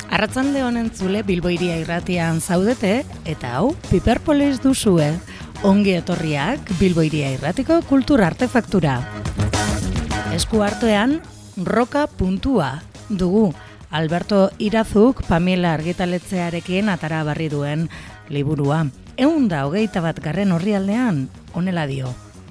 Arratzalde honen zule Bilbo Hiria Irratian zaudete, eta hau Piperpolis duzue. Ongi etorriak Bilbo Hiria Irratiko kultur artefaktura. Esku artean, roka puntua dugu. Alberto Irazuk Pamela argitaletxearekin atara barri duen liburua. 121. orrialdean, honela dio.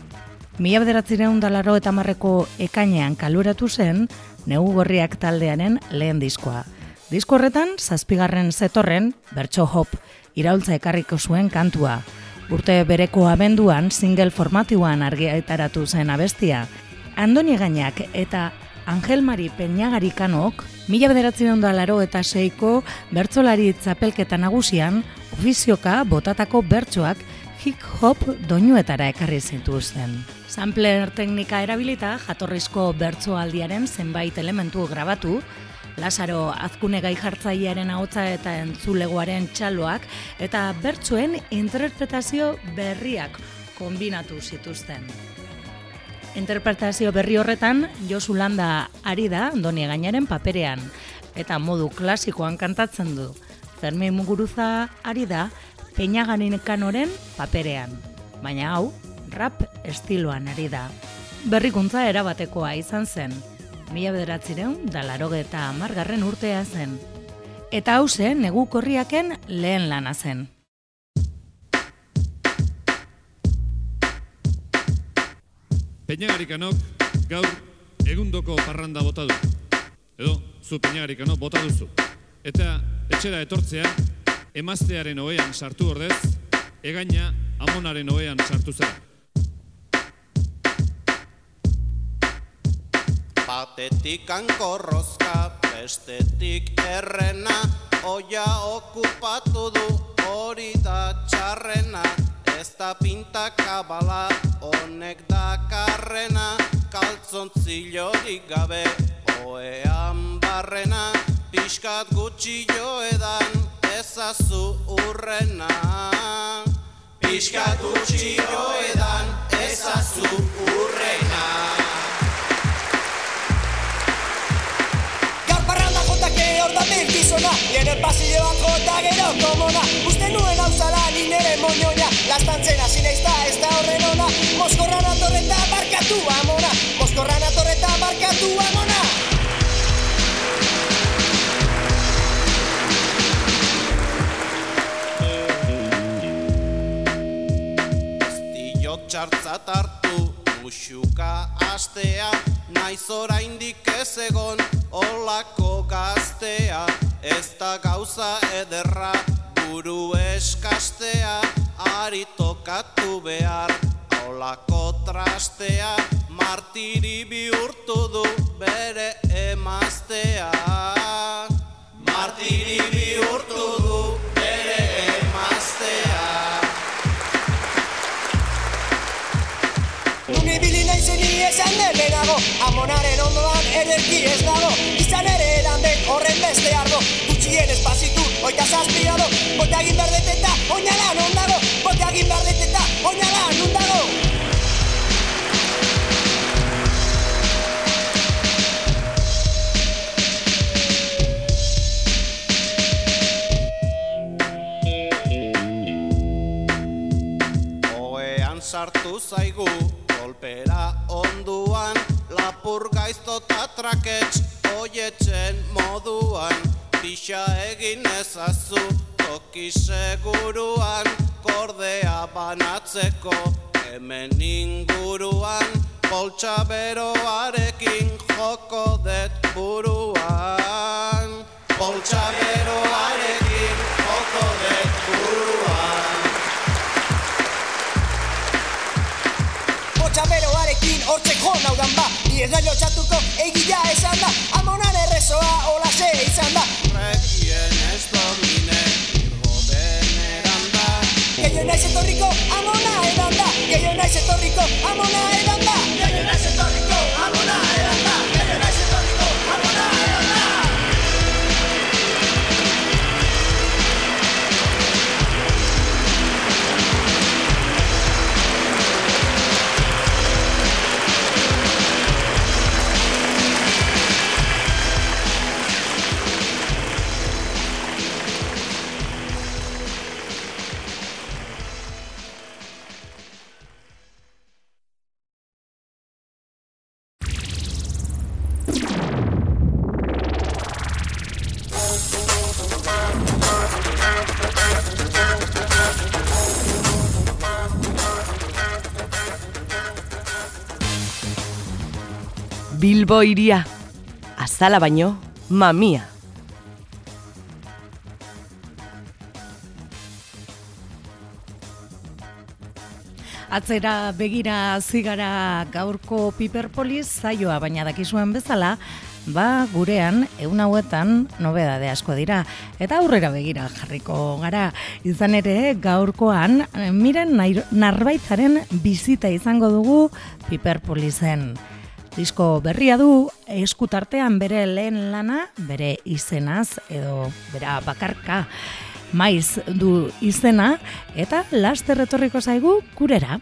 1980ko ekainean kaluratu zen Negu Gorriak taldearen lehen diskoa. Disko horretan, 7. zetorren, bertso hop, iraultza ekarriko zuen kantua. Urte bereko abenduan, single formatiboan argitaratu zen abestia. Andoni Gainak eta Angel Mari Peñagarikanok, 1986ko bertsolari txapelketa nagusian, ofizioka botatako bertsoak hip-hop doinuetara ekarri zituzten. Sampler teknika erabilita, jatorrizko bertsoaldiaren zenbait elementu grabatu, Lazaro Azkune gai jartzailearen ahotsa eta entzulegoaren txaloak eta bertsoen interpretazio berriak konbinatu zituzten. Interpretazio berri horretan Josu Landa ari da Andoni Gainaren paperean eta modu klasikoan kantatzen du. Fermin Muguruza ari da Peñaganikanoren paperean, baina hau rap estiloan ari da. Berrikuntza erabatekoa izan zen. 1980 urtea zen. Eta hau zen Negu Gorriaken lehen lana zen. Peñagarikanok gaur egundoko parranda bota du. Edo, zu Peñagarikanok bota duzu. Eta etxera etortzea, emaztearen ohean sartu ordez, egaina amonaren ohean sartu zara. Batetik hankorrozka, bestetik errena, oia okupatu du, hori da txarrena. Ez da pintakabala, honek dakarrena, kaltzontzillorik gabe, oean barrena, pixkat gutxi joedan, ezazu urrena. Pixkat gutxi joedan, ezazu urrena. Horda bilkizona, nire pasilloan jota gero komona. Uste nuen hau zala ni nire moñoña, lastantzen hasi naizta ez da horren ona. Moskorran atorreta barkatu amona, Moskorran atorreta barkatu amona. Estillo txartzat hartu, musuka astea, naiz oraindik ez egon olako gaztea. Ez da gauza ederra buru eskastea, ari tokatu behar olako trastea. Martiri bihurtu du bere emaztea. Martiri bihurtu du bere emaztea. Nunibili naizeni esan debenago, amonaren ondoan ederki ez dago. Izan ere edan den horren beste ardo, gutxien espazitu, oita zazpiado. Bote agin berdeteta, oinala non dago, bote agin berdeteta, oinala non dago. Oean sartu zaigu, kolpera onduan, lapur gaizto eta trakets, oietzen moduan. Pixa egin ezazu, toki seguruan, kordea banatzeko, hemen inguruan. Poltsa beroarekin joko det buruan. Poltsa beroarekin joko det buruan. Txaberoarekin hortzek jo naudan ba, ni ez da lotxatuko egila esan da, amonan errezoa olase izan da. Regien ez domine, irgo beneran da. Gehioi naiz etorriko amona edan da, gehioi naiz etorriko amona edan da. Gehioi naiz etorriko amona edan da, gehioi naiz etorriko amona edan da. Bilbo iria, azala baino, mamia. Atzera begira zigara gaurko Piperpolis zaioa, baina dakizuen bezala, gurean egun hauetan nobedade asko dira eta aurrera begira jarriko gara. Izan ere gaurkoan Miren Narbaitzaren bizita izango dugu Piperpolisen. Disko berria du, eskutartean bere lehen lana, bere izenaz edo bera bakarka maiz du izena eta laster etorriko zaigu gurera.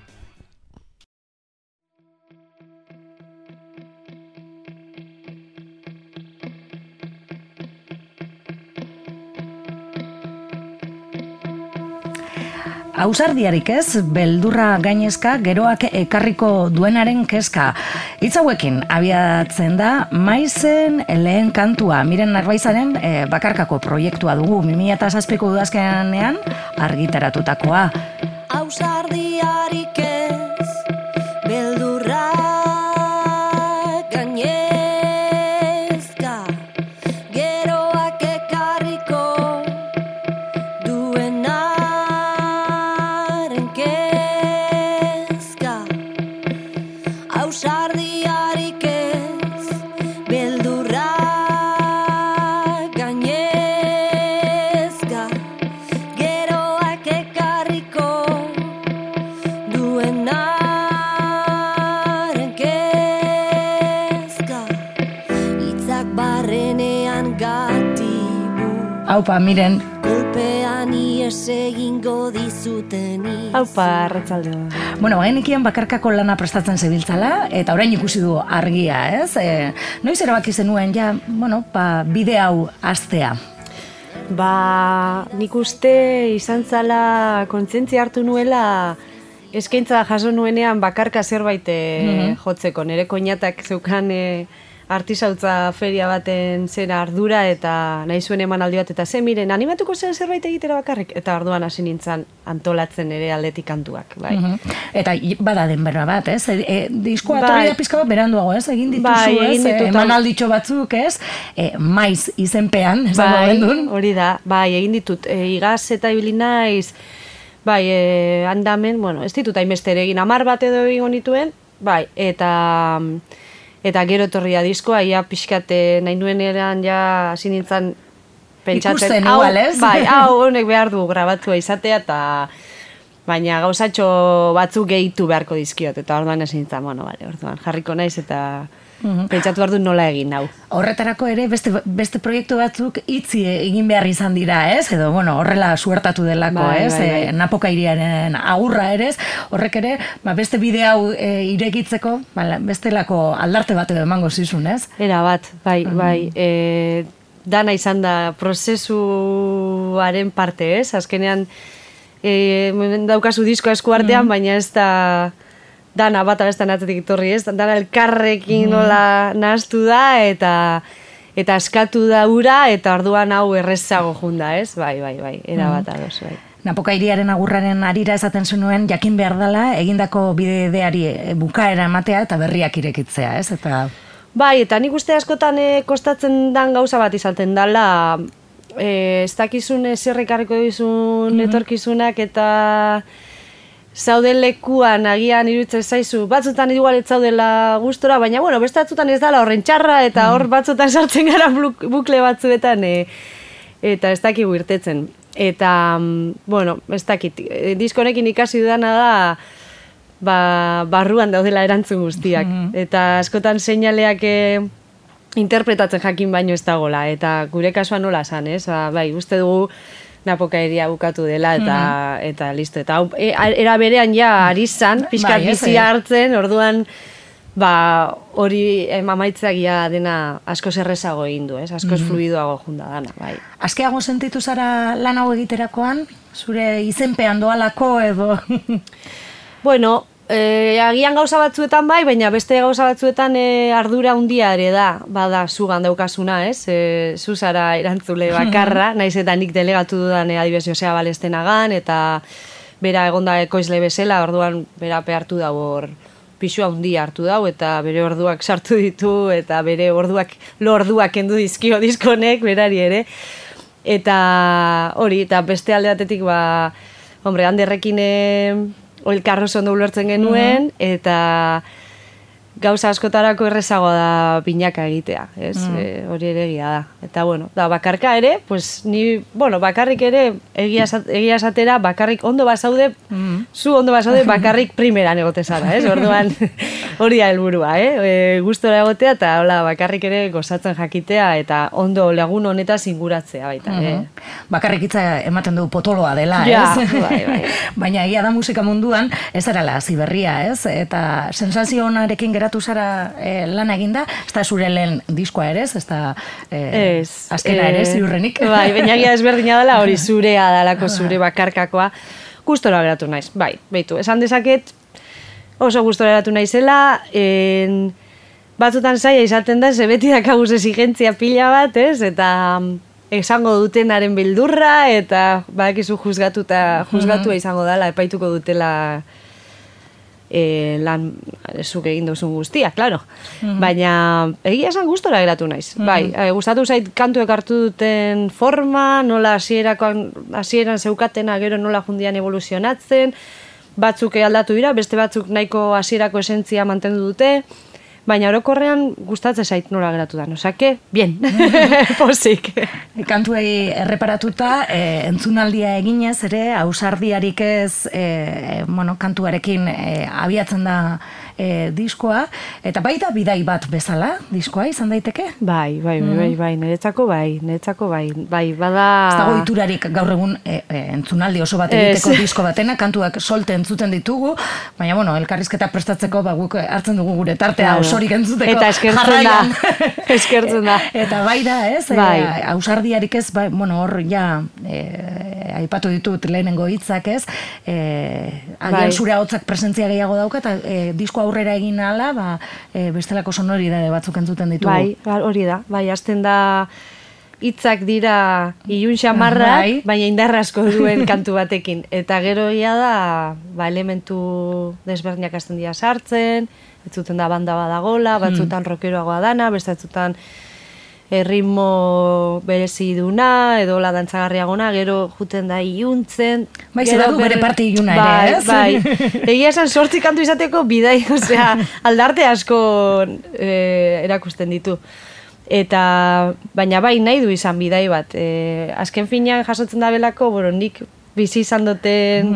Ausardiarik ez, beldurra gainezka, geroak ekarriko duenaren kezka. Hitz hauekin abiatzen da maizen lehen kantua. Miren Narbaitzaren bakarkako proiektua dugu 2007ko udazkenean argitaratutakoa. Ausardiarik ez, beldurra gainezka, geroak ekarriko duenaren kezka. Ausardiarik ez, beldurra gainezka, geroak ekarriko duenaren kezka. Hitzak barrenean gatibu, Aupa, Miren. kolpean ies egingo dizuteni. Aupa, arratsalde. Bueno, genekien bakarkako lana prestatzen zebiltzala, eta orain ikusi du argia, ez? Noiz erabaki zenuen, bide hau hastea? Nik uste izan zala kontzientzia hartu nuela eskaintza jaso nuenean bakarka zerbait jotzeko. Nire koinatak zeukan artisautza feria baten zera ardura eta nahi zuen emanaldi bat eta Miren, animatuko zen zerbait egitera bakarrik? Eta orduan hasi nintzen antolatzen ere aldetik kantuak, bai. Eta bada denbora bat, ez? Diskoa etorri da pizka bat beranduago, ez? Egin dituzu, Bai, egin ez? ditut. Emanalditxo batzuk, ez? Maiz izenpean, ez dago gendun? Hori da, egin ditut. Igaz eta ibili naiz, handamen, ez ditut hainbeste ere egin, 10 bat edo egingo nituen, eta gero etorria diskoa, ia pixkate nahi nuen eran ja hasi nintzen pentsatzen. Ikusten igual, ez? Hau honek behar du grabatua izatea, eta baina gauzatxo batzuk gehitu beharko dizkiot, eta orduan hasi nintzen, orduan jarriko naiz eta pentsatu behar du nola egin hau. Horretarako ere beste proiektu batzuk itzi egin behar izan dira, ez? Edo, horrela suertatu delako, ez? Napoka hiriaren agurra ere, ez? Horrek ere, beste bide hau irekitzeko, bestelako aldarte bat edo emango zizun, ez? Era bat, bai. Dana izan da prozesuaren parte, ez? Azkenean daukazu disko esku artean, baina ez da dana bata bestan atzetik etorri, ez? Dana elkarrekin nola nahaztu da eta eskatu da ura eta orduan hau errezago junda, ez? Bai, era bat ados, bai. Napoka hiriaren agurraren harira esaten zenuen jakin behar dela egindako bideari bukaera ematea eta berriak irekitzea, ez? Bai, eta nik uste askotan kostatzen dan gauza bat izaten dela, ez dakizun zerrekarriko dizun etorkizunak eta zauden lekuan agian iruditzen zaizu, batzutan igual ez zaudela gustora, baina beste batzutan ez dala horren txarra eta hor batzutan sartzen gara bukle batzuetan eta ez dakigu irtetzen. Eta, ez dakit, diskonekin ikasi dudana da barruan daudela erantzun guztiak. Eta askotan seinaleak interpretatzen jakin baino ez dagoela. Eta gure kasuan nola esan, ez? Uste dugu Napoka hiria bukatu dela eta listo. Eta era berean ja ari zan, pixkat bizia hartzen, orduan hori amaitzagia dena askoz errezago egin du, ez? Askoz fluidoago junda dana, bai. Azkeago sentitu zara lan hau egiterakoan? Zure izenpean doalako edo? Agian gauza batzuetan bai, baina beste gauza batzuetan ardura handia ere da, bada zugan daukasuna, ez? Zu zara erantzule bakarra, naiz eta nik delegatu dudan adibidez Josea Balestenagan, eta bera egonda ekoizle bezala, orduan bera pehartu da hor pixua handia hartu dau, eta bere orduak sartu ditu, eta bere orduak kendu dizkio diskonek, berari ere. Eta hori, eta beste alde batetik, hombre, Anderrekin elkarroz ondo ulertzen genuen, eta gauza askotarako errezagoa da pinaka egitea, ez? Hori ere egia da. Eta, bueno, da, bakarka ere, pues, bakarrik ere, egia esatera, bakarrik ondo bazaude, zu ondo bazaude, bakarrik primeran egote zara, ez? Orduan, hori da helburua, gustora egotea, eta, hola, bakarrik ere gozatzen jakitea, eta ondo lagun honetaz inguratzea baita, Bakarrik hitza ematen du potoloa dela, ja, ez? Bai. Baina egia da musika munduan, ez arala hasi berria, ez? Eta sensazio onarekin geratu zara lana eginda, ez da zure lehen diskoa ere, ez da azkena ere, ziurrenik. Bai, baina egia ezberdina dela, hori zurea dalako, zure bakarkakoa, gustora geratu naiz, bai, beitu, esan dezaket, oso gustora geratu naizela, batzutan zaila izaten da, ze beti dakaguz exigentzia pila bat, ez, eta esango dutenaren bildurra, eta badakizu juzgatua izango dela, epaituko dutela lan zuk egin duzun guztia, klaro. Baina egia esan gustora geratu naiz. Bai, gustatu zait kantuek hartu duten forma, nola hasieran zeukatena gero nola jundian evoluzionatzen, batzuk aldatu dira, beste batzuk nahiko hasierako esentzia mantendu dute, baina orokorrean gustatzen zait nola geratu da. Osake, bien, pozik. Kantuei erreparatuta, entzunaldia eginez ere, ausardiarik ez, kantuarekin abiatzen da diskoa, eta baita bidai bat bezala, diskoa izan daiteke? Bai, niretzako bai, bada... Ez dago iturarik gaur egun entzunaldi oso bat egiteko disko batena, kantuak solte entzuten ditugu, baina, elkarrizketa prestatzeko guk hartzen dugu gure tartea osorik entzuteko. Eta eskertzen da. Eta bai da, ez? Ausardiarik ez, hor ja, aipatu ditut lehenengo hitzak ez, agian zure ahotzak presentzia gehiago dauka, eta disko aurrera egin ala, bestelako sonoridade batzuk entzuten ditugu. Bai, hori da. Bai, hasten da hitzak dira ilun xamarrak, baina indarra asko duen kantu batekin. Eta gero ia da, elementu desberdinak hasten dira sartzen, batzuten da banda badagola, batzutan rockeroagoa dana, batzutan ritmo berezi duna, edo la dantzagarriagona, gero juten da iluntzen. Bai, zera du bere parte iluna ere, ez? Bai, egia esan 8 kantu izateko bidai, osea, aldarte asko erakusten ditu. Baina bai, nahi du izan bidai bat. Azken finean jasotzen da belako, nik bizi izan duten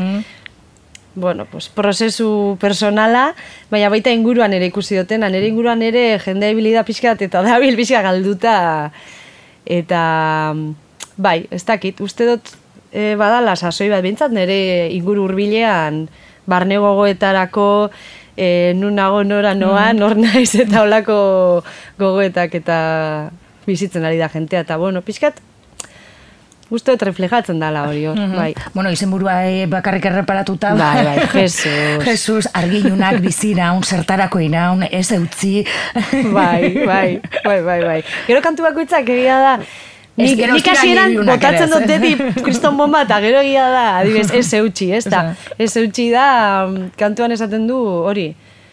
prozesu personala, baina baita inguruan ere ikusi duten, nire inguruan ere jendea ibilida pixkat eta dabil pixka galduta, eta bai, ez dakit, uste dut badala sasoi bat bintzat, nire inguru hurbilean barne gogoetarako nun nago nora noa, nor naiz eta holako gogoetak eta bizitzen ari da jentea, eta pixkat, uste dut reflejatzen dala hori hor, bai. Izenburua bakarrik erreparatuta. Bai, Jesus. Jesus, argilunak bizira, zertarako inaun, ez eutzi. Bai. Gero kantu bakoitzak egia da, nik hasieran botatzen dut dedi kriston bomba, eta gero egia da, adibes, ez eutzi, ez da. Ez eutzi da, kantuan esaten du hori,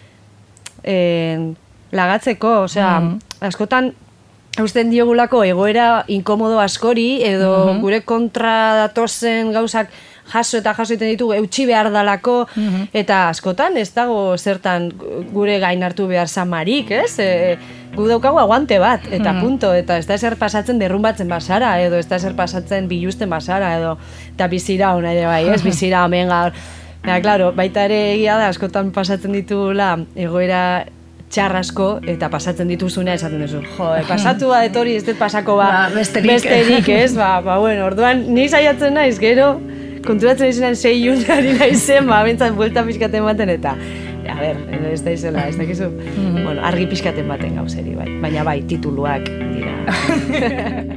lagatzeko, osea, askotan, eusten diogulako egoera inkomodo askori, edo gure kontra datozen gauzak jaso egiten ditugu, eutxi behar dalako, eta askotan ez dago zertan gure gain hartu behar zamarik, ez? Gu daukagu aguante bat, eta punto, eta ez da ezer pasatzen derrumbatzen basara, edo ez da ezer pasatzen bilusten basara, edo eta bizira hona ere bai, ez? Bizira homen gaur. Claro, baita ere egia da, askotan pasatzen ditugula egoera txarrasko, eta pasatzen dituzunea esaten duzu. Pasatu bat etori, ez dut pasako besterik, ez? Orduan, ni saiatzen naiz, gero, konturatzen izenan 6 ilunari naizen, bentsat buelta pixkaten baten, eta, a ber, ez da izela, ez dakizu, argi pixkaten baten gauzeri, bai. Baina bai, tituluak dira.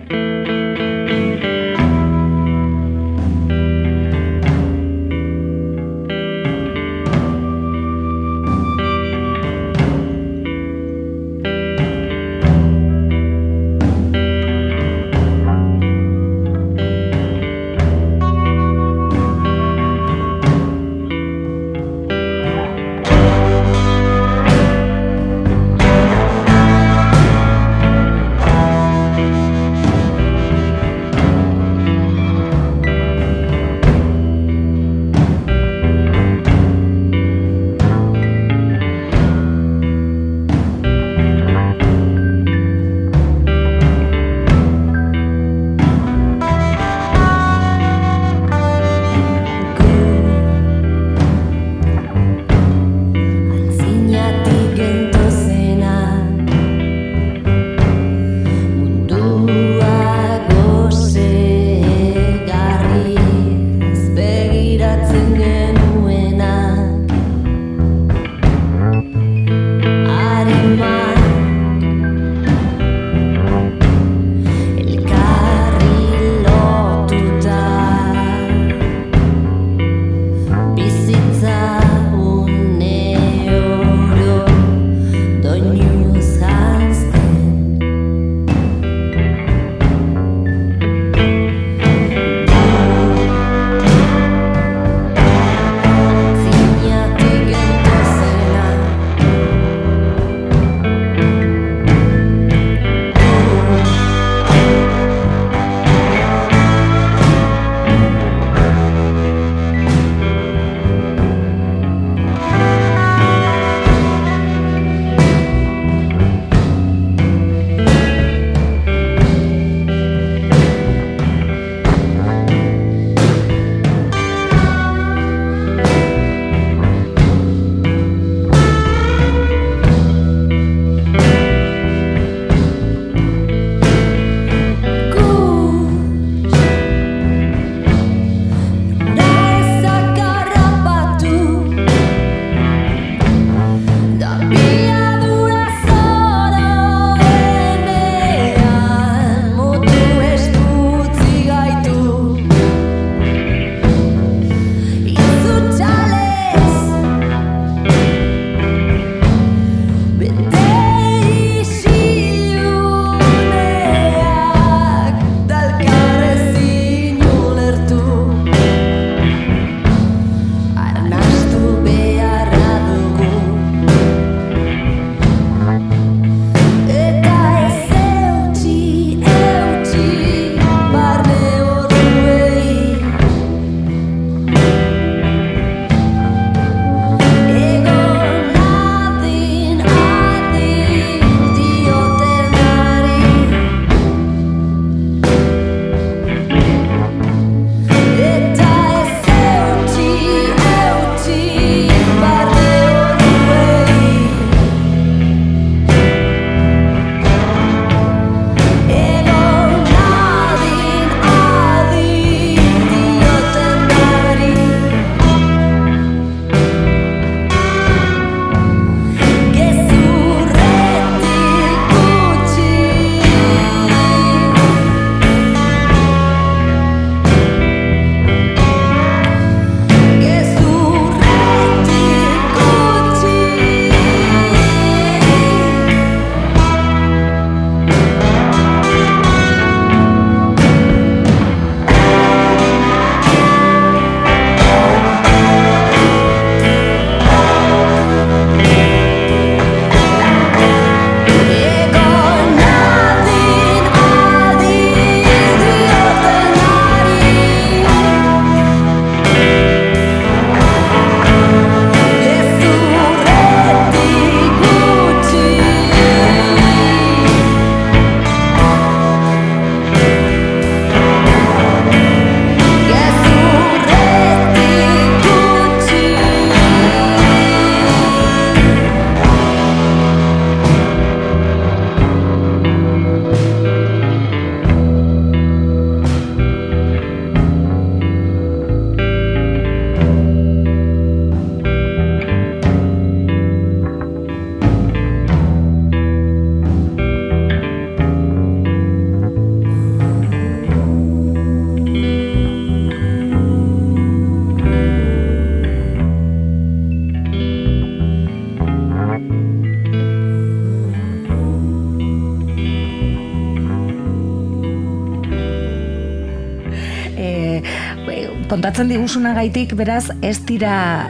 kontatzen diguzunagaitik, beraz, ez dira...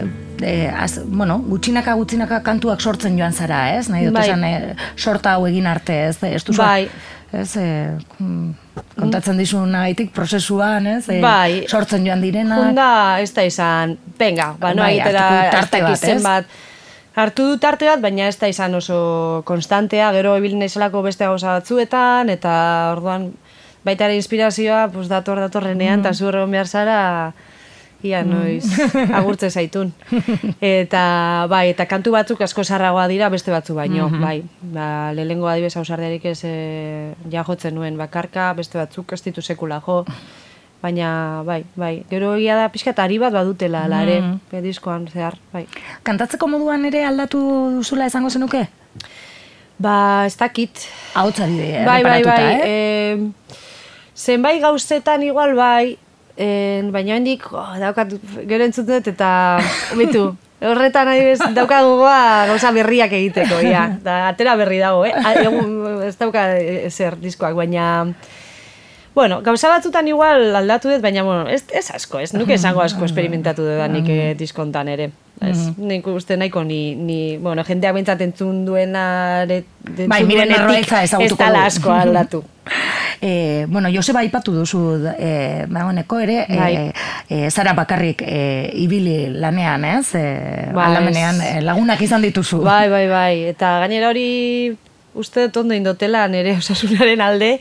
gutxinaka kantuak sortzen joan zara, ez? Nahi dut esan, sorta hau egin arte, ez? Ez duzu, ez? Kontatzen dizunagaitik prozesuan, ez? Sortzen joan direnak. Junda, ez da izan, venga, no egitera tarte bat, ez? Hartu du tarte bat, baina ez da izan oso konstantea, gero ebil naizelako beste gauza batzuetan, eta orduan baita ere inspirazioa datorrenean, eta zu egon behar zara, ia noiz agurtze zaitun. Eta kantu batzuk asko zarragoa dira beste batzu baino, lehenengo adibez ausardiarik ez jotzen nuen bakarka, beste batzuk ez ditu sekula jo, baina, gero egia da pixka eta ari bat badutela, lare, diskoan zehar, Kantatzeko moduan ere aldatu duzula esango zenuke? Ez dakit. Ahotsa reparatuta, Zenbait gauzetan igual baina hendik daukat gero entzuten dut eta bitu, horretan daukat gogoa gauza berriak egiteko, da atera berri dago, ez dauka zer diskoak, baina gauza batzutan igual aldatu dut, baina ez asko, ez nuke esango asko esperimentatu dudanik diskontan ere. Nik uste nahiko jendeak bentsat entzun duena miren erroetza ezagutuko du. Ez dala asko aldatu. Joseba aipatu duzu dagoeneko ere zara bakarrik ibili lanean, ez? Aldamenean lagunak izan dituzu. Bai, eta gainera hori uste dut ondo indotela nire osasunaren alde.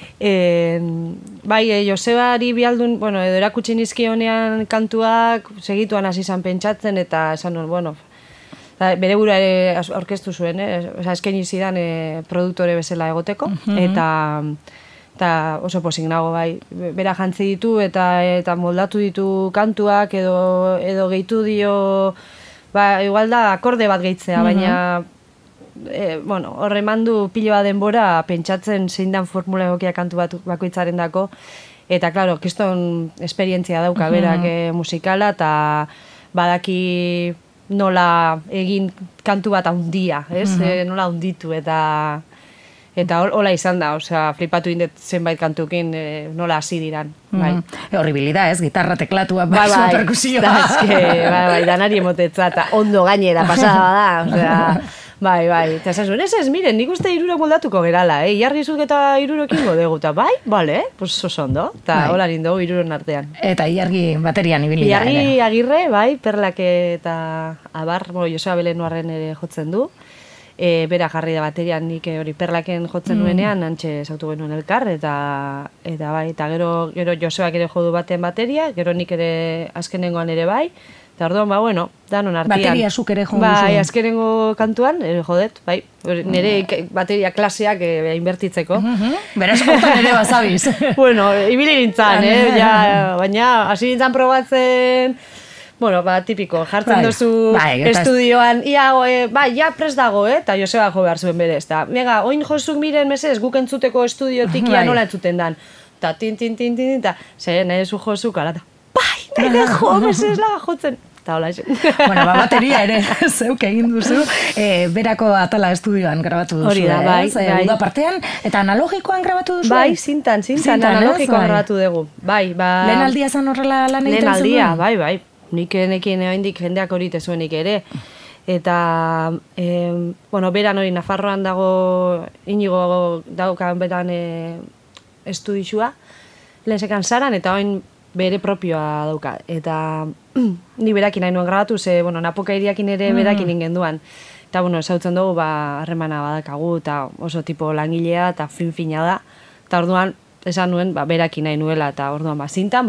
Josebari bihaldun, edo erakutsi nizkionean kantuak segituan hasi izan pentsatzen, eta esan nuen, bere burua ere orkestu zuen, eskaini zidan produktore bezala egoteko, eta oso posik nago, bera jantzi ditu eta moldatu ditu kantuak edo gehitu dio, igual da akorde bat gehitzea, baina horre mandu pilo bat denbora pentsatzen zein dan formula egokia kantu bakoitzaren dako, eta klaro, kiston esperientzia dauka berak musikala, eta badaki nola egin kantu bat handia, nola handitu, eta hola izan da, flipatu indet zenbait kantukin nola hasi diran. Horribilida, ez? Gitarra teklatua, basua, perkusioa. Danari emotetza, eta ondo gainera pasada da, eta esan zuen, ez, miren, nik uste 3 moldatuko gerala, Iargizuk eta 3 ekingo dugu, eta bale, oso ondo, eta hola nindugu 3 artean. Eta Iargi baterian ibili da, Iargi Agirre, Perlak eta Abar, Joseba Belenuarren ere jotzen du, bera jarri da baterian nik hori Perlaken jotzen nuenean, antxe zautu genuen elkar, eta gero Josebak ere jodu baten bateria, gero nik ere azkenengoan ere eta orduan, danon artian. Bateria zuk ere jodu zuen. Azkenengo kantuan, jodet, nire bateria klaseak inbertitzeko. Beraz, kontan ere bazabiz. Ibili nintzen, baina hasi nintzen probatzen, tipiko, jartzen duzu estudioan, ja prest dago, eta Joseba jo behar zuen bere, eta oin jozuk miren mesez, guk entzuteko estudiotik nola entzuten dan, eta tin, nahi zu jozuk, ala, nahi da jo, mesez laga jotzen. Bateria ere zeuk egin duzu, berako atala estudioan grabatu duzu, Uda partean, eta analogikoan grabatu duzu? Zintan, analogikoan grabatu dugu. Lehen aldia zan horrela lan egiten zuen? Lehen aldia, nik nekien egindik jendeak hori tezuenik ere. Eta, beran hori Nafarroan dago, inigo daukan betan estudixua, lehen sekan zaran, eta oin bere propioa dauka. Eta ni berakin nahi nuen grabatu, napoka iriakin ere berakin ingen duan. Eta, esautzen dugu, harremana badakagu, eta oso tipo langilea, eta fin-fina da. Eta orduan, esan nuen, berakin nahi nuela, eta orduan,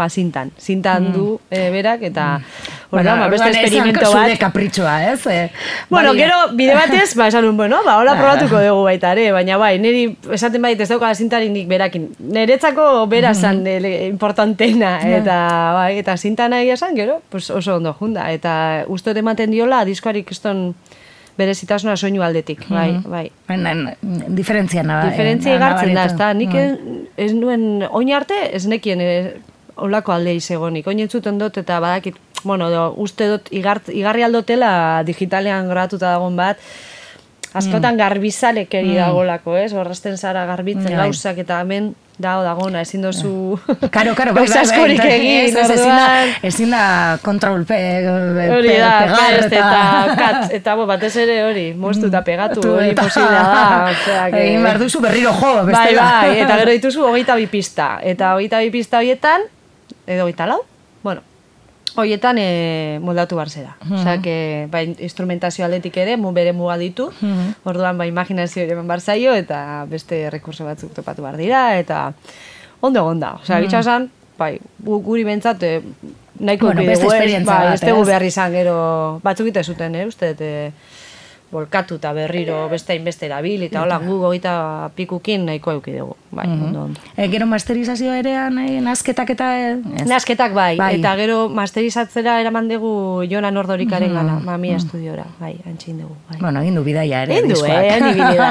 zintan du berak, eta beste experimento bat. Zure kapritxoa, ez? Gero, bide batez, esan nuen, hola probatuko dugu baita, baina niri esaten ez daukala zintarik nik berakin. Niretzako bera zan importantena, eta zintana egia zan, gero, oso ondo junda, eta uste ematen diola, diskoarik eston berezitasuna soinu aldetik, bai. Diferentzia naba. Diferentzia igartzen da, ezta, nik ez nuen, oin arte, ez nekien olako alde izegonik. Oin entzuten dut, eta badakit, uste dut, igarri aldotela digitalean grabatuta dagoen bat, askotan garbizalekeri dagolako, ez? Horrazten zara garbitzen gauzak, eta hemen dagona, ezin dozu Karo, gauza askorik egin, orduan. Ezin da kontrol Hori da, pegar eta batez ere hori, moztu eta pegatu, hori posiblea da. Egin behar duzu berriro jo, bestela. Bai, eta gero dituzu 22 pista. Eta 22 pista horietan, edo 24, bueno, horietan moldatu behar zera. Osea, bai, instrumentazio aldetik ere, bere muga ditu, orduan, bai, imaginazio ere behar zaio, eta beste rekurso batzuk topatu behar dira, eta ondo egonda. Osea, bitxa esan, bai, guri bentsat, nahiko beste esperientzia bat, ez dugu behar izan gero, batzuk ite zuten, uste, volkatu eta berriro beste hainbeste erabil, eta hola, gu goita pikukin nahiko euki dugu. Bai, ondo. Gero masterizazioa ere nazketak eta... Nazketak bai, eta gero masterizatzera eraman dugu Jonan Ordorikaren gana, Mamia estudiora, bai, antxin dugu. Bai. Bueno, egin du bidaia ere, diskoak. Nibili da.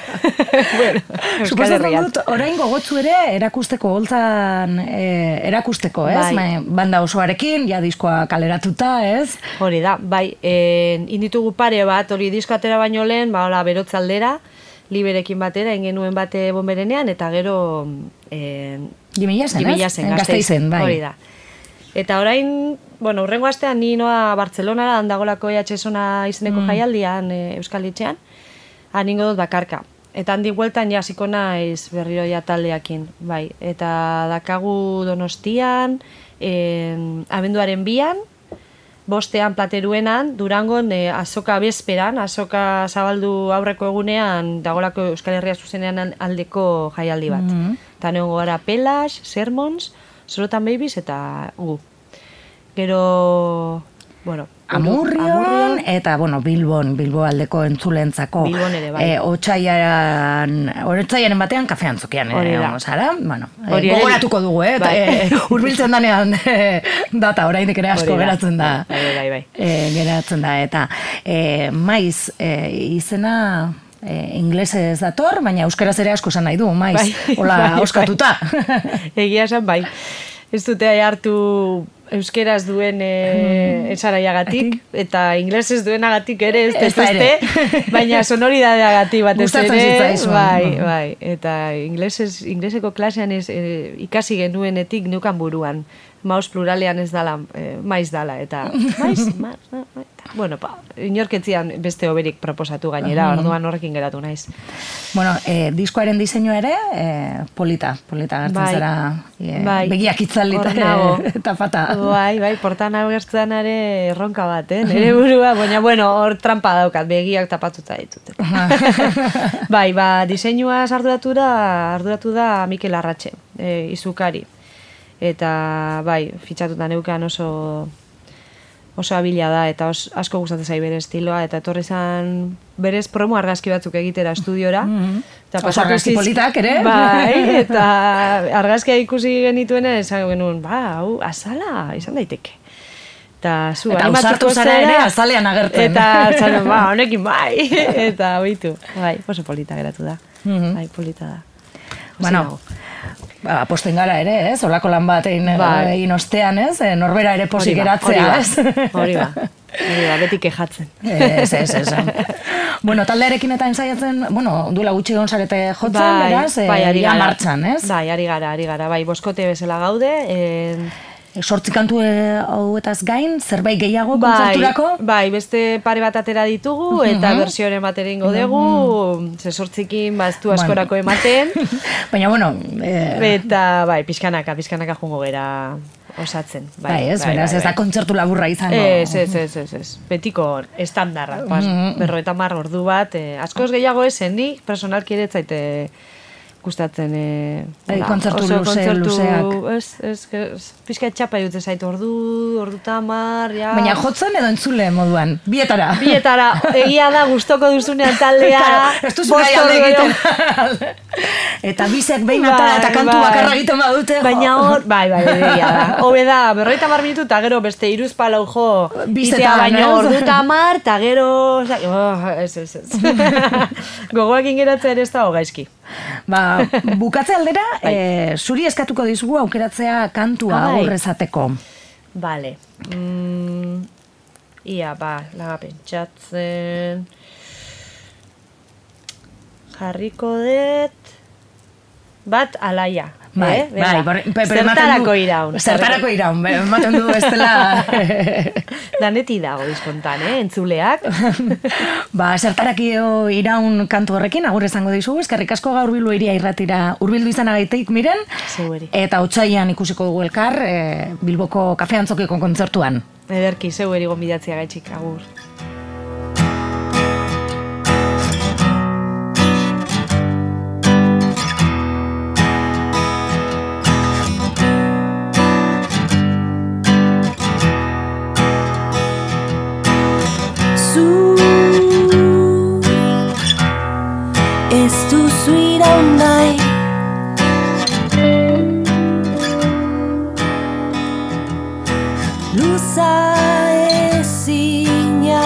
Suposatzen dut, orain gogotzu ere erakusteko holtzan, erakusteko, ez? Bai. Banda osoarekin, ja diskoa kaleratuta, ez? Hori da, bai, inditugu pare bat, hori disko atera baino lehen, berotze aldera, Liberekin batera, ingenuen bate bonberenean, eta gero... Gimilazen, Gasteizen, bai. Hori da. Eta orain, bueno, urrengo astean ni noa Bartzelonara, handagolako EHS-ona izeneko jaialdian, Euskal Etxean, haningo dut bakarka. Eta handik bueltan jasiko naiz berriro ja taldeakin, bai. Eta dakagu Donostian, abenduaren 2an, 5ean Plateruenan, Durangon azoka bezperan, azoka zabaldu aurreko egunean, dagolako Euskal Herria zuzenean aldeko jaialdi bat. Eta neongo gara Pelas, Sermons, Sorotan Babies eta gu. Gero, bueno... Amurrion, eta, bueno, Bilbo aldeko entzulentzako. Bilbon ere, bai. Otsaiaren batean kafean zokian, zara? Bueno, Hori gogoratuko dugu, urbiltzen danean data, oraindik ere asko geratzen da. Bai. Geratzen da, eta maiz izena... inglesez dator, baina euskaraz ere asko esan nahi du, maiz, hola oskatuta. Egia esan, bai. Ez dute hartu euskeraz duen esaraiagatik, eta inglesez duenagatik ere ez dute, baina sonoridadeagatik batez ere. Bai. Eta ingleseko klasean ikasi genuenetik neukan buruan. Maus pluralean ez dala, maiz dala, eta maiz, bueno, inorketzian beste oberik proposatu gainera, orduan horrekin geratu naiz. Bueno, diskoaren diseinua ere, polita gertzen zara, begiak itzalita eta pata. Bai, portan agertzen ere erronka bat, nire burua, baina, bueno, hor trampa daukat, begiak tapatuta ditut. Bai, diseinua arduratu da Mikel Arratxe, izukari. Eta, bai, fitxatuta neukan oso abila da, eta asko gustatzen zai bere estiloa, eta etorri zan berez promo argazki batzuk egitera estudiora. Oso argazki politak, ere? Bai, eta argazkia ikusi genituen, esan genuen, hau, azala, izan daiteke. Eta ausartu zara ere, azalean agertzen. Eta, zan, honekin bai, eta oitu. Bai, oso polita geratu da. Bai, polita da. Bueno, aposten gara ere, ez? Olako lan bat egin ostean, ez? Norbera ere posik geratzea, ez? Hori ba, beti kejatzen. Ez. Bueno, taldearekin eta ensaiatzen, bueno, duela gutxi gonzarete jotzen, beraz, ja martxan, ez? Bai, ari gara, bai, boskote bezala gaude, 8 kantu hauetaz gain, zerbait gehiago kontzerturako? Bai, beste pare bat atera ditugu, eta bersioren bat eringo dugu, 8ekin ez du askorako ematen. Baina, bueno... Eta, bai, pixkanaka jungo gera osatzen. Bai, ez, beraz, ez da kontzertu laburra izango. Ez. Betiko estandarra, 50 ordu bat, askoz gehiago esen, nik personalki ere zaite... gustatzen kontzertu luzeak. Ez, pixka etxapa dute zaitu ordu tamar, ja... Baina jotzen edo entzule moduan, bietara. Egia da, gustoko duzunean taldea, ez duzu gai alde egiten. Eta bizek behin atara eta kantu bakarra egiten badute. Baina hor, bai, egia da. Hobe da, 50 minutu eta gero beste 3 jo, itea baino ordu tamar, eta gero... Ez. Gogoekin geratzea ere ez da gaizki. Bukatze aldera, zuri eskatuko dizugu aukeratzea kantua aurrezateko. Bale. Ia, laga pentsatzen... Jarriko dut... bat alaia. Bai, Zertarako iraun. Zertarako iraun, ematen du ez dela... Daneti dago izkontan, entzuleak. Zertarakio iraun kantu horrekin, agur esango dizugu, eskerrik asko gaur Bilbo Hiria Irratira hurbildu izanagaitik Miren, Zeueri. Eta otsailean ikusiko dugu elkar Bilboko Kafe Antzokiko kontzertuan. Ederki, zeueri gonbidatzea gaitxik, agur. Ez duzu iraun nahi Luza ezina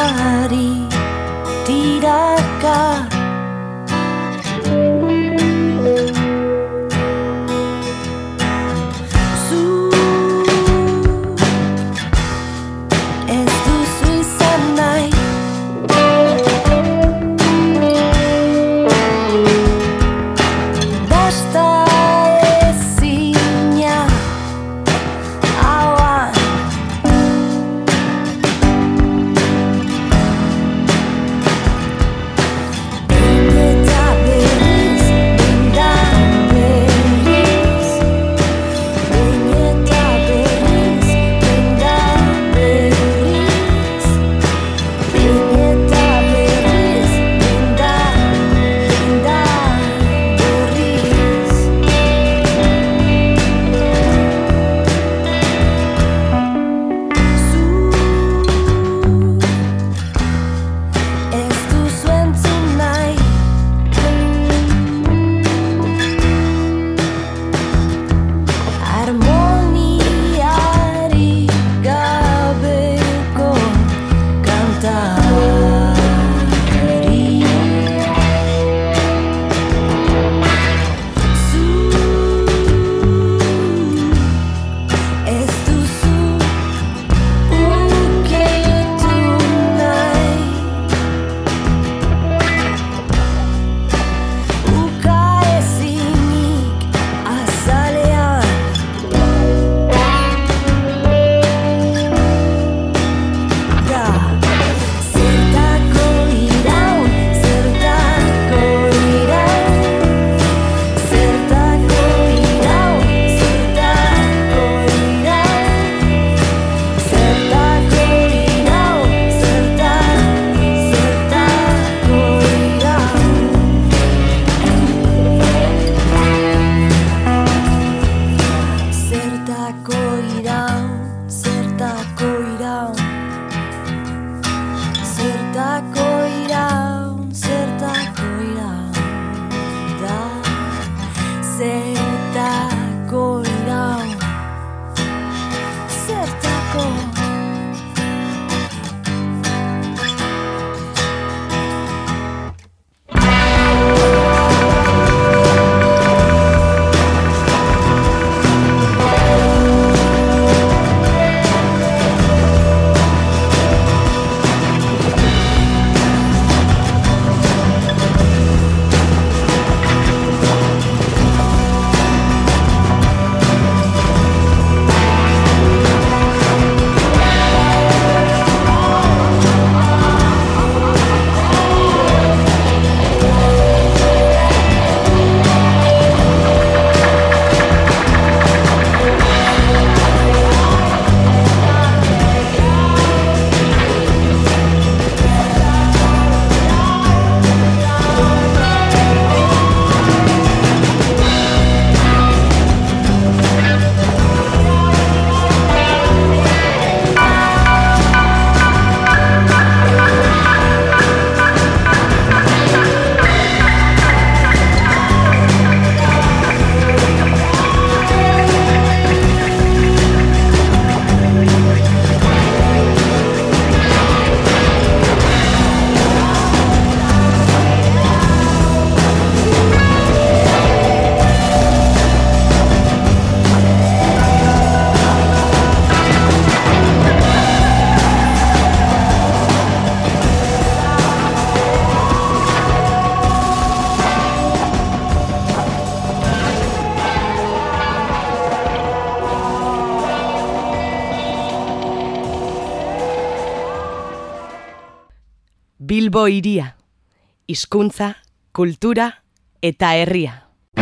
Bilbo hiria, hizkuntza, kultura eta herria.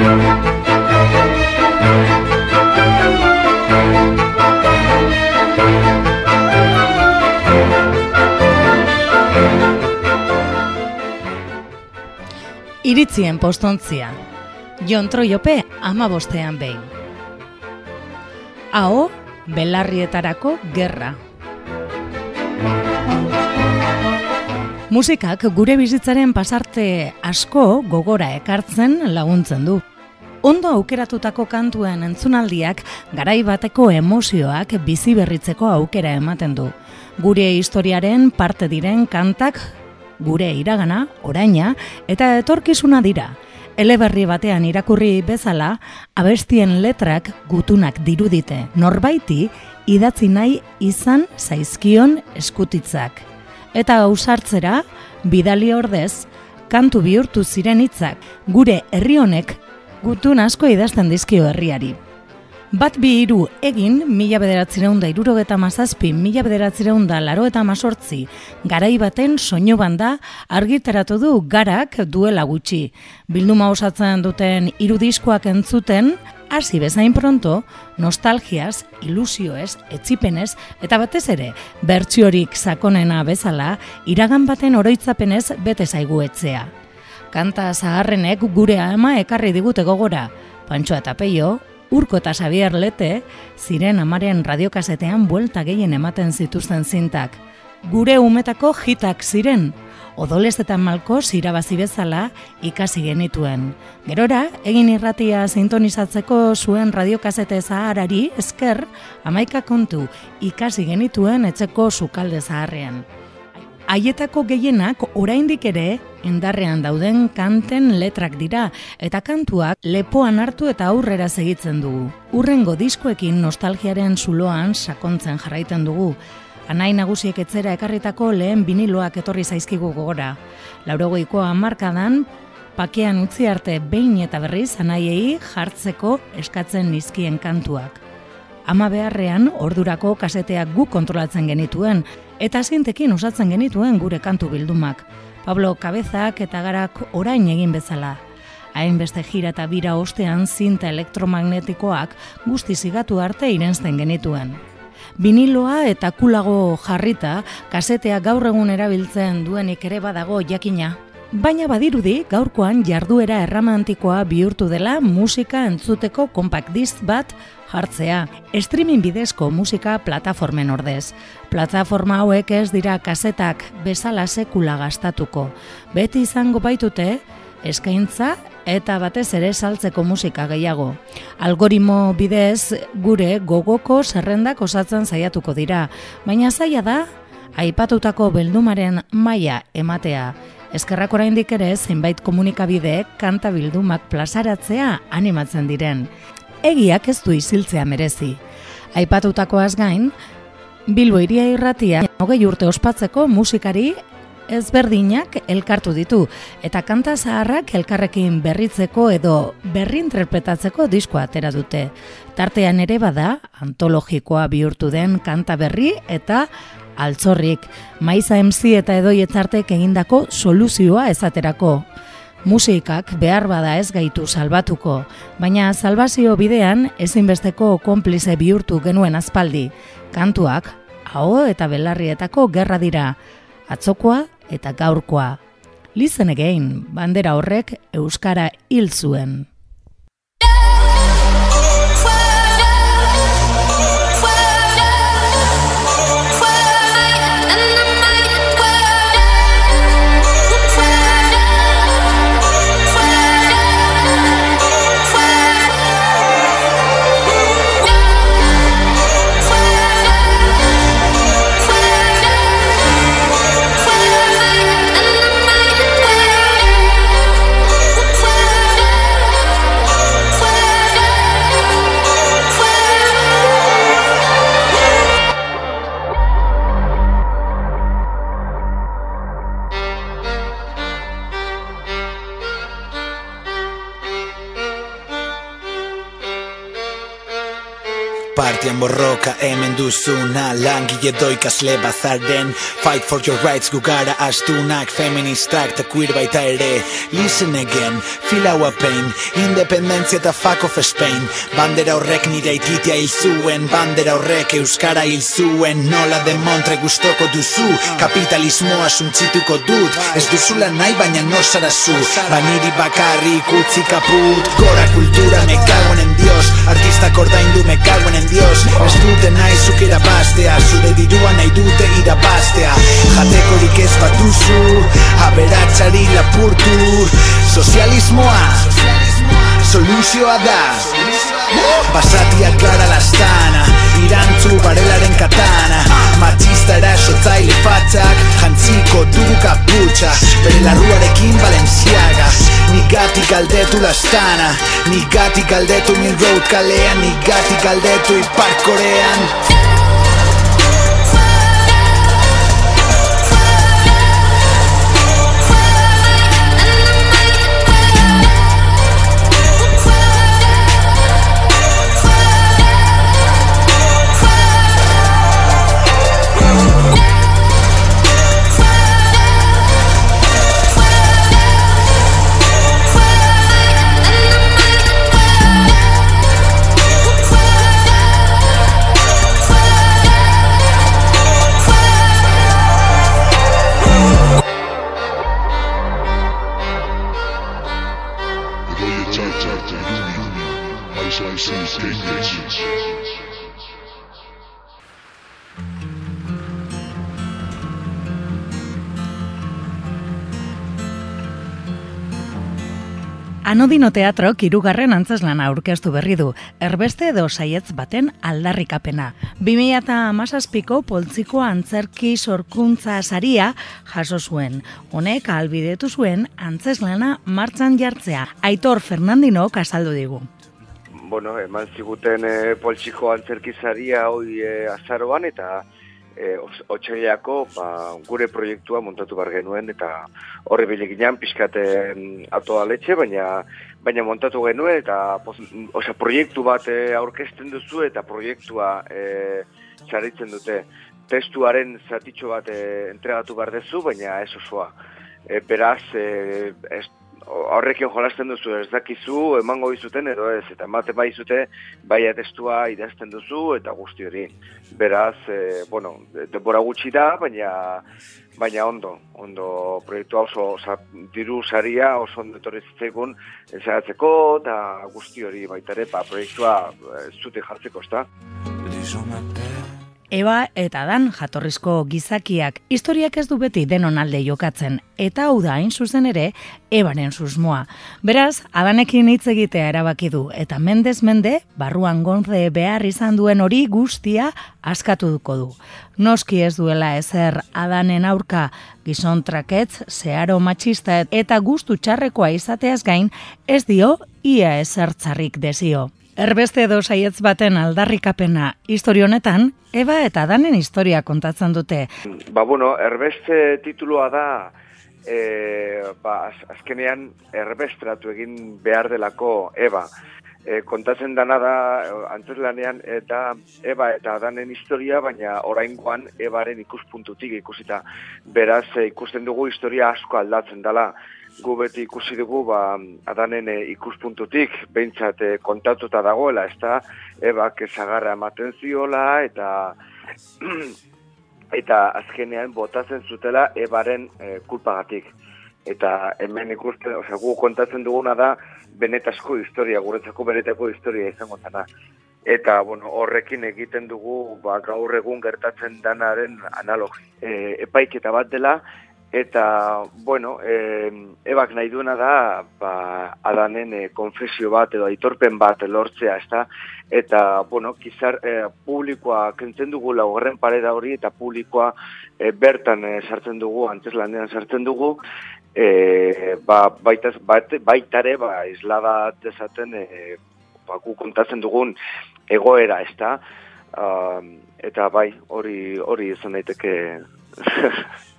Iritzien postontzia, Jon Troiope 15 behin. Aho, belarrietarako gerra. Musikak gure bizitzaren pasarte asko gogora ekartzen laguntzen du. Ondo aukeratutako kantuen entzunaldiak garai bateko emozioak bizi berritzeko aukera ematen du. Gure historiaren parte diren kantak gure iragana, oraina eta etorkizuna dira. Eleberri batean irakurri bezala, abestien letrak gutunak dirudite, norbaiti idatzi nahi izan zaizkion eskutitzak. Eta ausartzera, bidali ordez, kantu bihurtu ziren hitzak, gure herri honek gutun asko idazten dizkio herriari. Bat bi hiru egin 1977, 1988 garai baten soinu banda argitaratu du Garak duela gutxi. Bilduma osatzen duten 3 diskoak entzuten, hasi bezain pronto, nostalgiaz, ilusioez, etsipenez eta batez ere bertsiorik sakonena bezala, iragan baten oroitzapenez bete zaigu etzea. Kanta zaharrenek gure ama ekarri digute gogora, Pantxo eta Peio, Urko eta Xabier Lete ziren amaren radiokasetean buelta gehien ematen zituzten zintak. Gure umetako hitak ziren, Odolez eta Malkoz irabazi bezala ikasi genituen. Gerora, egin irratia sintonizatzeko zuen radiokasete zaharari esker 11 kontu ikasi genituen etxeko sukalde zaharrean. Haietako gehienak oraindik ere indarrean dauden kanten letrak dira eta kantuak lepoan hartu eta aurrera segitzen dugu. Hurrengo diskoekin nostalgiaren zuloan sakontzen jarraiten dugu. Anai nagusiek etzera ekarritako lehen biniloak etorri zaizkigu gogora. 80ko hamarkadan pakean utzi arte behin eta berriz anaiei jartzeko eskatzen nizkien kantuak. Ama beharrean ordurako kaseteak guk kontrolatzen genituen, eta zintekin osatzen genituen gure kantu bildumak. Pablo Cabezak eta Garak orain egin bezala. Hainbeste jira eta bira ostean zinta elektromagnetikoak guzti zigatu arte irensten genituen. Biniloa eta kulago jarrita, kasetea gaur egun erabiltzen duenik ere badago jakina. Baina badirudi gaurkoan jarduera erromantikoa bihurtu dela musika entzuteko compact disc bat jartzea. Streaming bidezko musika plataformen ordez. Plataforma hauek ez dira kasetak bezala sekula gastatuko. Beti izango baitute eskaintza eta batez ere saltzeko musika gehiago. Algoritmo bidez gure gogoko zerrendak osatzen saiatuko dira, baina zaila da aipatutako bildumaren maila ematea. Eskerrak oraindik ere zenbait komunikabideek kanta bildumak plazaratzea animatzen diren. Egiak ez du isiltzea merezi. Aipatutakoaz gain, Bilbo Hiria Irratia 20 urte ospatzeko musikari ezberdinak elkartu ditu eta kanta zaharrak elkarrekin berritzeko edo berrinterpretatzeko diskoa atera dute. Tartean ere bada antologikoa bihurtu den kanta berri eta Altzorrik, Maiza MC eta Edoi Etzartek egindako soluzioa ezaterako. Musikak behar bada ez gaitu salbatuko, baina salbazio bidean ezinbesteko konplize bihurtu genuen aspaldi. Kantuak, aho eta belarrietako gerra dira, atzokoa eta gaurkoa. Listen again, bandera horrek euskara hil zuen. partian borroka hemen duzuna. Langile doikasle bazaren, fight for your rights gu gara astunak, feministak ta queer baita ere. Listen again, feel our pain, independentzia eta fuck of Spain. Bandera horrek nire aititia hil zuen, bandera horrek euskara hil zuen. Nola demontre gustoko duzu, kapitalismoa suntzituko dut. Ez duzula nahi baina no zara zu, baniri bakarrik utzi kaput. Gora kultura, me cago en Dios, artistak ordaindu me cago en Dios. Ez dute nahi zuk irabaztea, zure dirua nahi dute irabaztea. Jatekorik ez batuzu, aberatsari lapurtu. Sozialismoa, soluzioa da. Basatiak gara lastana, irantzu barelaren katana. Machista erasotzaile fatzak, jantziko dugu kaputxa. Bere larruarekin Balenciaga, nigatik galdetu lastana. Nigatik galdetu Mill Road kalean, nigatik galdetu Ipar Korean. Anodino Teatrok 3. antzeslana aurkeztu berri du, erbeste edo saietz baten aldarrikapena. 2017ko Poltziko antzerki sorkuntza saria jaso zuen. Honek ahalbidetu zuen antzeslana martxan jartzea. Aitor Fernandinok azaldu digu. Bueno, eman ziguten Poltziko antzerki saria hoi azaroan eta otsailako gure proiektua montatu bar genuen eta horre bileginan pixkate autoaletxe, baina montatu genuen eta proiektu bat aurkezten duzu eta proiektua saritzen dute. Testuaren zatitxo bat entregatu behar dezu, baina ez osoa. Beraz, horrekin jolasten duzu, ez dakizu, emango izuten edo ez, eta ematen bai izute, baia testua idazten duzu eta guzti hori. Beraz, denbora gutxi da, baina ondo proiektua oso, diru saria oso ondo etorri zitzaigun ensaiatzeko eta guzti hori baita ere, proiektua zute jartzeko, ezta? Eba eta Adan jatorrizko gizakiak, historiak ez du beti denon alde jokatzen, eta hau da hain zuzen ere Ebaren susmoa. Beraz, Adanekin hitz egitea erabaki du, eta mendez mende, barruan gonze behar izan duen hori guztia askatuko du. Noski ez duela ezer Adanen aurka, gizon traketz, zeharo matxista eta gustu txarrekoa izateaz gain, ez dio ia ezer txarrik desio. Erbeste edo saietz baten aldarrikapena historia honetan, Eba eta Adanen historia kontatzen dute. Erbeste titulua da, azkenean erbestratu egin behar delako Eba. Kontatzen dana da, antzeslanean eta Eba eta Adanen historia, baina oraingoan Ebaren ikuspuntutik ikusita. Beraz, ikusten dugu historia asko aldatzen dela. Gu beti ikusi dugu Adanen ikuspuntutik behintzat kontatuta dagoela, ezta Ebak zagarra ematen ziola eta azkenean botatzen zutela Ebaren kulpagatik. Eta hemen ikusten, gu kontatzen duguna da benetazko historia, guretzako benetako historia izango zena. Eta horrekin egiten dugu gaur egun gertatzen danaren analogi. Epaiketa bat dela, eta, Ebak nahi duena da, Adanen konfesio bat edo aitorpen bat lortzea, ezta? Eta, publikoa kentzen dugu laugarren pareda hori, eta publikoa bertan sartzen dugu, antzeslanean sartzen dugu, baitare, islada dezaten, gu kontatzen dugun egoera, ezta? Eta hori izan daiteke.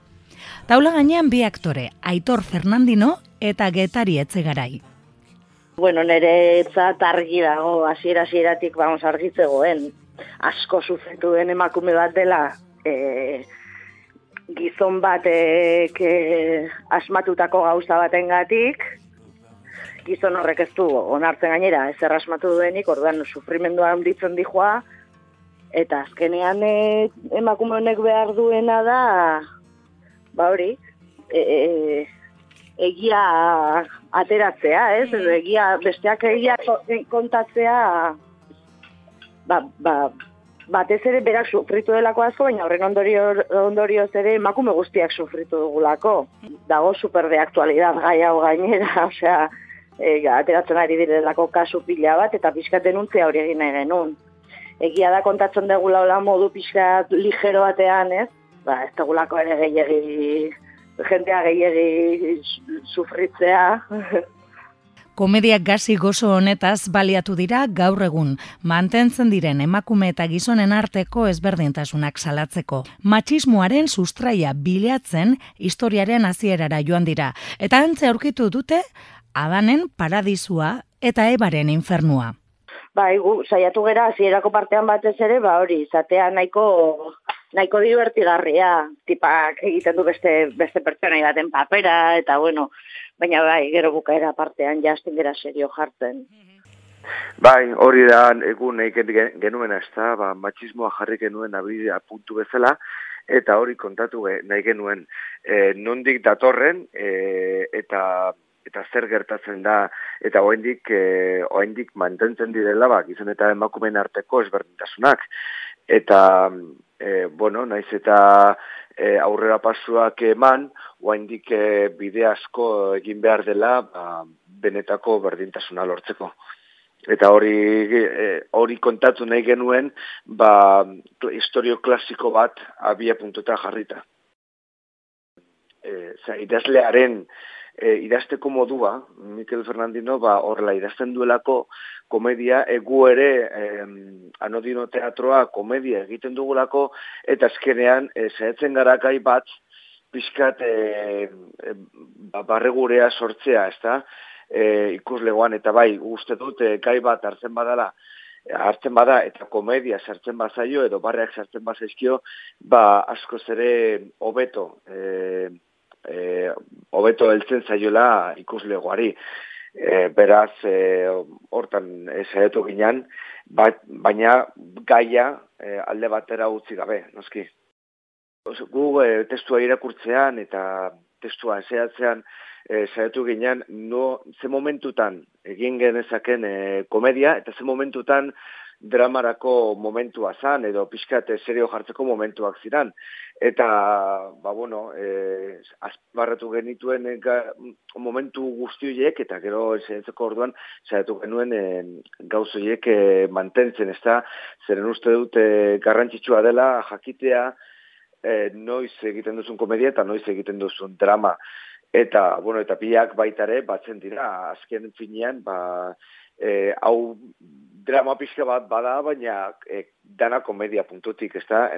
Taula gainean bi aktore, Aitor Fernandino eta Getari Etxegarai. Bueno, niretzat argi dago, hasieratik argitzegoen. Asko sufritu den emakume bat dela, gizon batek asmatutako gauza batengatik, gizon horrek ez du onartzen gainera, ezer asmatu duenik, orduan sufrimendua handitzen dijoa, eta azkenean emakume honek behar duena da, hori, egia ateratzea, ez? Egia, besteak egia kontatzea, batez ere berak sufritu delako asko, baina horren ondorioz ere emakume guztiak sufritu dugulako. Dago super de aktualidad gai hau gainera, osea, ateratzen ari direlako kasu pila bat, eta pixkat denuntzia hori egin nahi genuen. Egia da kontatzen degula hola modu pixkat ligero batean, ez? Ez degulako ere jentea gehiegi sufritzea. Komediak gazi gozo honetaz baliatu dira gaur egun, mantentzen diren emakume eta gizonen arteko ezberdintasunak salatzeko. Matxismoaren sustraia bilatzen historiaren hasierara joan dira, eta antze aurkitu dute Adanen paradisua eta Ebaren infernua. Gu saiatu gera hasierako partean batez ere, hori, izatea nahiko divertigarria, tipak egiten du beste pertsonai baten papera, eta bueno, baina gero bukaera partean jazten gera serio jartzen. Hori da egun nahi genuena, ez da, matxismoa jarri genuen abidea puntu bezala, eta hori kontatu nahi genuen nondik datorren, eta zer gertatzen da, eta oraindik mantentzen direla, gizon eta emakumeen arteko ezberdintasunak. Eta, naiz eta aurrera pasuak eman, oraindik bide asko egin behar dela benetako berdintasuna lortzeko. Eta hori kontatu nahi genuen, historio klasiko bat abia puntuta jarrita. Idazlearen idazteko modua, Mikel Fernandino, horrela idazten duelako komedia, egu ere Anodino teatroa komedia egiten dugulako, eta azkenean saiatzen gara gai bat pixkat barregurea sortzea, ezta? Ikuslegoan, eta uste dut gai bat hartzen bada eta komedia sartzen bazaio edo barreak sartzen bazaizkio, askoz ere hobeto heltzen zaiola ikuslegoari. Beraz, hortan saiatu ginen, baina gaia alde batera utzi gabe, noski. Gu testua irakurtzean eta testua eseatzean saiatu ginen, ze momentutan egin genezaken komedia, eta ze momentutan dramarako momentua zan, edo pixkat serio jartzeko momentuak ziren. Eta, azpimarratu genituen momentu guzti horiek, eta gero saiatzeko orduan saiatu genuen gauz horiek mantentzen, ezta? Zeren uste dut garrantzitsua dela jakitea noiz egiten duzun komedia eta noiz egiten duzun drama. Eta biak baitare batzen dira, azken finean, hau drama pixka bat bada, baina dana komedia puntutik, ezta?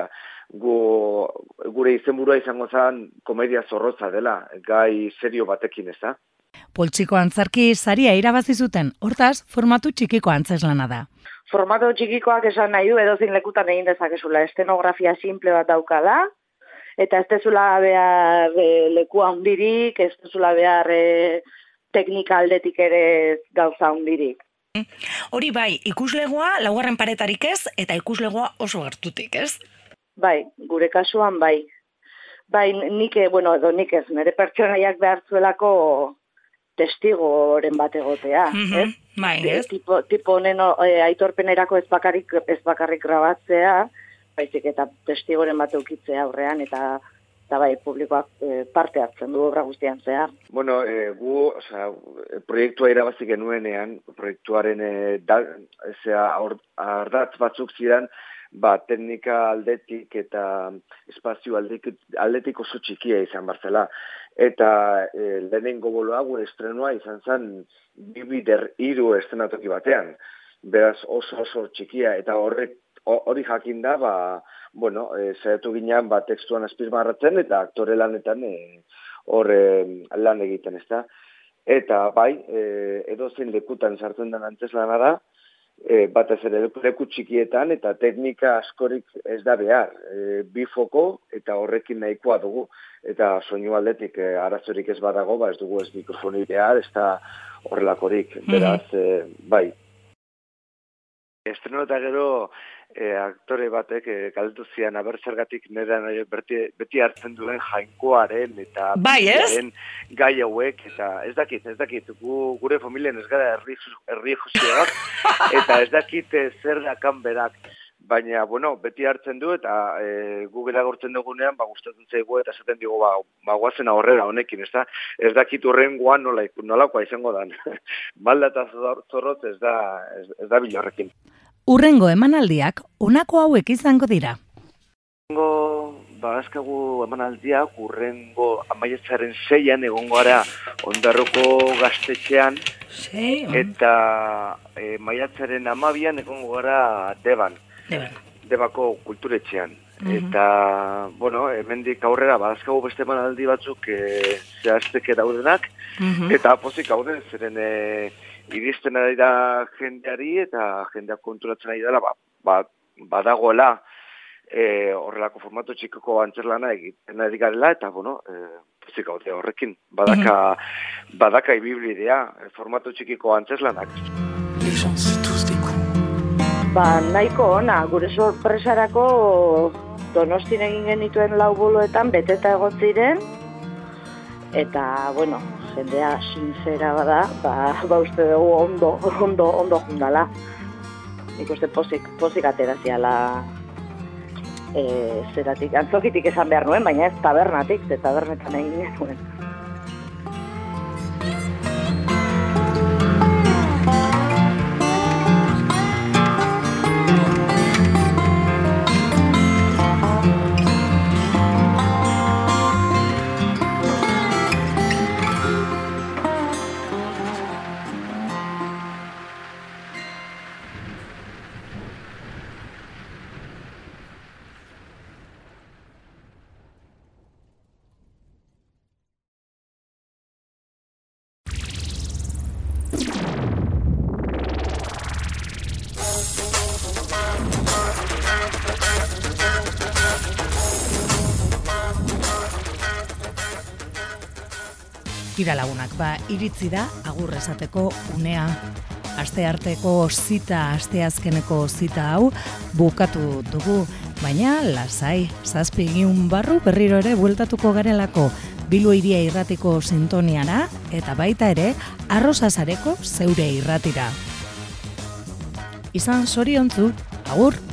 Gure izenburua izango zen komedia zorrotza dela, gai serio batekin, ezta? Poltsiko antzarki saria irabazi zuten, hortaz, formatu txikiko antzeslana da. Formatu txikikoak esan nahi du, edozin lekutan egin dezakezula, estenografia simple bat daukala, eta ez dezula behar leku handirik, ez dezula behar teknika aldetik ere gauza handirik. Hori ikuslegoa laugarren paretarik ez, eta ikuslegoa oso gertutik, ez? Gure kasuan nik ez, nire pertsonaiak behar zuelako testigoren bat egotea, ez? Tipo honen aitorpenerako ez bakarrik grabatzea, baizik eta testigoren bat eukitzea aurrean, eta publikoak parte hartzen du obra guztian zehar. Gu, proiektua irabazi genuenean, proiektuaren ardatz batzuk ziren, teknika aldetik eta espazio aldetik oso txikia izan barzela. Eta lehenengo boloa gure estrenua izan zen 2003 estrenatoki batean. Beraz oso txikia, eta hori jakin da, saiatu ginean tekstuan azpimarratzen eta aktore lanetan lan egiten, ezta? Eta bai, edozein lekutan sartzen den antzezlana da, batez ere leku txikietan eta teknika askorik ez da behar. Bi foko eta horrekin nahikoa dugu. Eta soinu aldetik arazorik ez badago, ez dugu ez mikrofoni behar, ez da horrelakorik. Beraz, bai. Estreno eta gero aktore batek galdetu zian abertzergatik nire beti hartzen duen jainkoaren eta gai hauek, eta ez dakit, gure familien ez gara herri josioak, eta ez dakit zer dakan berak, baina, bueno, beti hartzen du, eta gu gela gortzen dugunean, gustatzen zaigu, eta esaten digu, guazen aurrera honekin, ez dakit urrengoan nolakoa izango dan. Malda eta zorrotz ez da bilorrekin. Urrengo emanaldiak honako hauek izango dira. Azkagu emanaldiak urrengo amaiatzaren 6an egongo gara Ondarroko gaztetxean, eta maiatzaren 12an egongo gara Debako kulturetxean. Eta, bueno, hemendik aurrera azkagu beste emanaldi batzuk zehazteke daudenak, eta pozik gaude, zeren iristen ari da jendeari eta jendeak konturatzen ari dela, badagoela horrelako formato txikoko antzerlana egiten ari garela, eta, bueno, pozik gaude horrekin, badaka ibiblidea formato txikiko antzerlanak. Nahiko ona, gure sorpresarako Donostin egin genituen 4 boloetan beteta egon ziren, eta, bueno, jendea sincera bada, uste dugu ondo jundala. Nik uste pozik ateraziala zeratik. Antzokitik esan behar nuen, baina ez tabernatik, tabernetan egin nuen. Tira lagunak, iritzi da agur esateko unea. Astearteko zita, asteazkeneko zita hau bukatu dugu, baina lasai, 7 egun barru berriro ere bueltatuko garelako Bilbo Hiria irratiko sintoniara eta baita ere Arrosasareko zeure irratira. Izan zoriontzu, agur!